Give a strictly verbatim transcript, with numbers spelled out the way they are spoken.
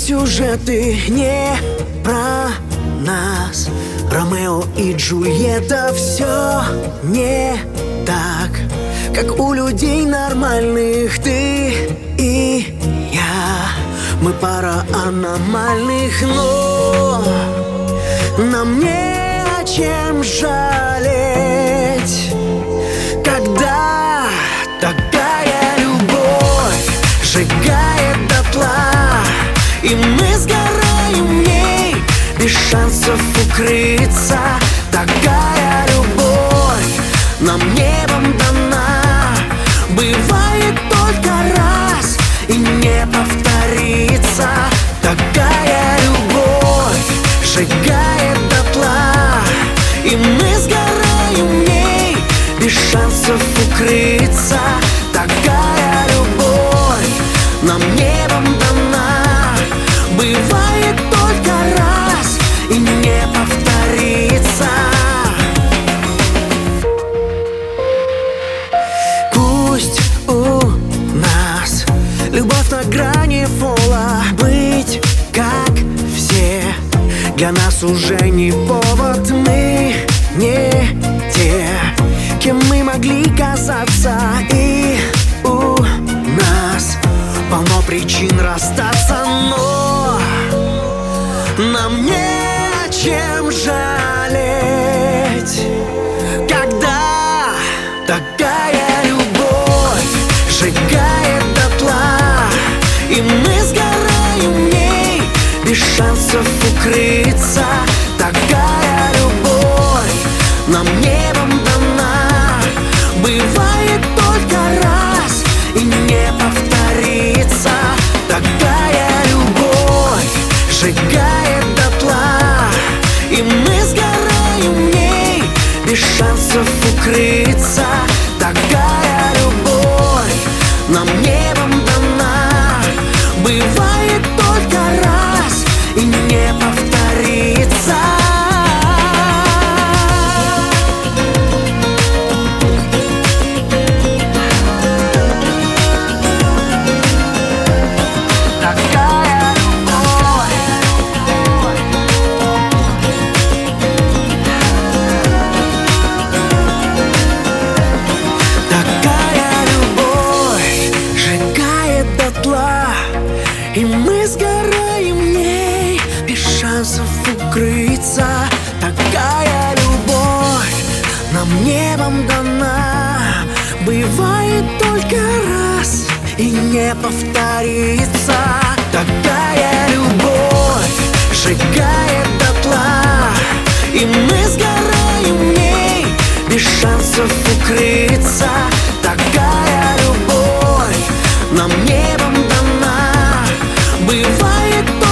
сюжеты не про нас. Ромео и Джульетта, все не так, как у людей нормальных. Ты и я, мы пара аномальных, но нам не о чем жалеть, когда такая любовь сжигает дотла, и мы сгораем в ней без шансов укрыться. Такая любовь нам небом дана, бывает только раз и не повторится. Такая любовь сжигает дотла, и мы сгораем в ней без шансов укрыться. Такая любовь нам небом дана, бывает только раз и не повторится. Пусть у нас любовь на грани фола, быть как все для нас уже не повод. Мы не те, кем мы могли казаться, и у нас полно причин расстаться, но нам не о чем жалеть, когда такая любовь сжигает дотла, и мы сгораем в ней без шансов укрыться. Такая любовь нам небом дана, бывает только раз и не повторится. Такая любовь сжигает дотла, и мы сгораем в ней без шансов укрыться. Такая любовь нам небом дана, бывает только раз и не повторится. И мы сгораем в ней без шансов укрыться. Такая любовь нам небом дана, бывает только раз и не повторится. Такая любовь сжигает дотла, и мы сгораем в ней без шансов укрыться. Такая любовь нам небом дана, бывает